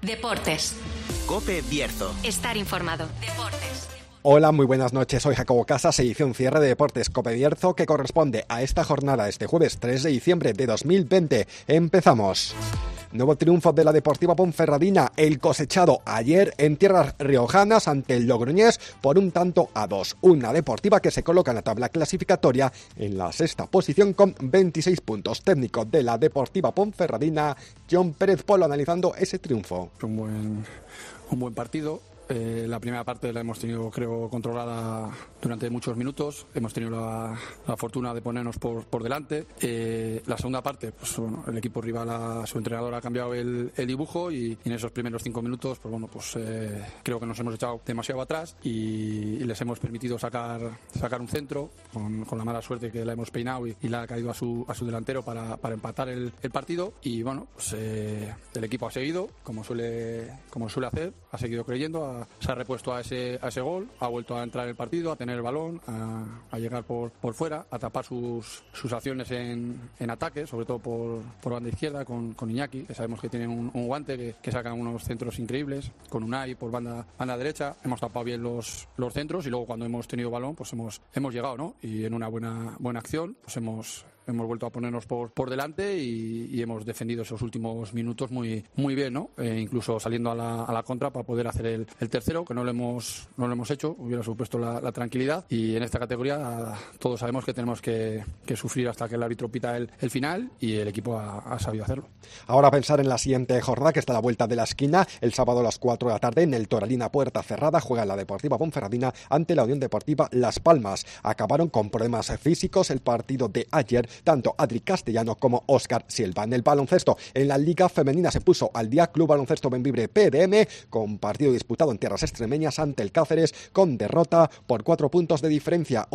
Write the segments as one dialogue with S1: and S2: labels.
S1: Deportes.
S2: COPE Bierzo.
S1: Estar informado. Deportes.
S3: Hola, muy buenas noches. Soy Jacobo Casas, edición cierre de Deportes COPE Bierzo, que corresponde a esta jornada este jueves 3 de diciembre de 2020. Empezamos. Nuevo triunfo de la Deportiva Ponferradina, el cosechado ayer en tierras riojanas ante el Logroñés por 1-2. Una Deportiva que se coloca en la tabla clasificatoria en la sexta posición con 26 puntos. Técnico de la Deportiva Ponferradina, John Pérez Polo, analizando ese triunfo.
S4: Un buen partido. La primera parte la hemos tenido, creo, controlada durante muchos minutos. Hemos tenido la fortuna de ponernos por delante. La segunda parte, pues bueno, el equipo rival, su entrenador ha cambiado el dibujo y en esos primeros 5 minutos, pues bueno, pues creo que nos hemos echado demasiado atrás y les hemos permitido sacar un centro con la mala suerte que la hemos peinado y le ha caído a su delantero para empatar el partido. Y bueno, pues el equipo ha seguido como suele hacer, ha seguido creyendo, se ha repuesto a ese gol, ha vuelto a entrar en el partido, a tener el balón, a llegar por fuera, a tapar sus acciones en ataque, sobre todo por banda izquierda con Iñaki, que sabemos que tiene un guante que saca unos centros increíbles, con Unai por banda derecha. Hemos tapado bien los centros y luego cuando hemos tenido balón pues hemos llegado, ¿no? Y en una buena acción pues hemos vuelto a ponernos por delante y hemos defendido esos últimos minutos muy bien, ¿no? Incluso saliendo a la contra para poder hacer el tercero, que no lo hemos hecho, hubiera supuesto la tranquilidad. Y en esta categoría todos sabemos que tenemos que sufrir hasta que el árbitro pita el final y el equipo ha sabido hacerlo.
S3: Ahora a pensar en la siguiente jornada, que está a la vuelta de la esquina. El sábado a las 4 de la tarde en el Toralina Puerta Cerrada juega la Deportiva Ponferradina ante la Unión Deportiva Las Palmas. Acabaron con problemas físicos el partido de ayer, tanto Adri Castellano como Óscar Silva. En el baloncesto, en la Liga Femenina se puso al día Club Baloncesto Bembibre PDM, con partido disputado en tierras extremeñas ante el Cáceres, con derrota por 4 puntos de diferencia,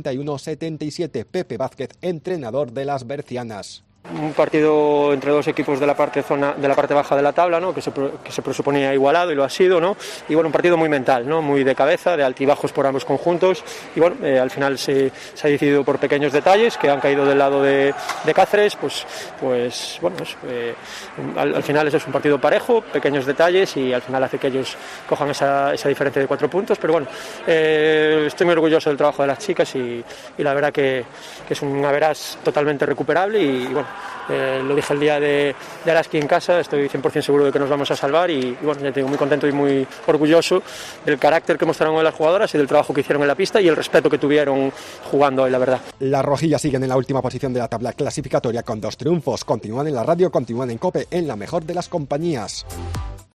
S3: 81-77. Pepe Vázquez, entrenador de las bercianas.
S5: Un partido entre dos equipos de la parte baja de la tabla, ¿no? que se presuponía igualado y lo ha sido, ¿no? Y bueno, un partido muy mental, ¿no? Muy de cabeza, de altibajos por ambos conjuntos y bueno, al final se ha decidido por pequeños detalles que han caído del lado de Cáceres, pues bueno, al final eso es un partido parejo, pequeños detalles y al final hace que ellos cojan esa diferencia de 4 puntos, pero bueno, estoy muy orgulloso del trabajo de las chicas y la verdad que es un average totalmente recuperable y bueno, lo dije el día de Araski en casa, estoy 100% seguro de que nos vamos a salvar y bueno, ya te digo, muy contento y muy orgulloso del carácter que mostraron hoy las jugadoras y del trabajo que hicieron en la pista y el respeto que tuvieron jugando hoy, la verdad.
S3: Las rojillas siguen en la última posición de la tabla clasificatoria con 2 triunfos, continúan en la radio, continúan en COPE, en la mejor de las compañías.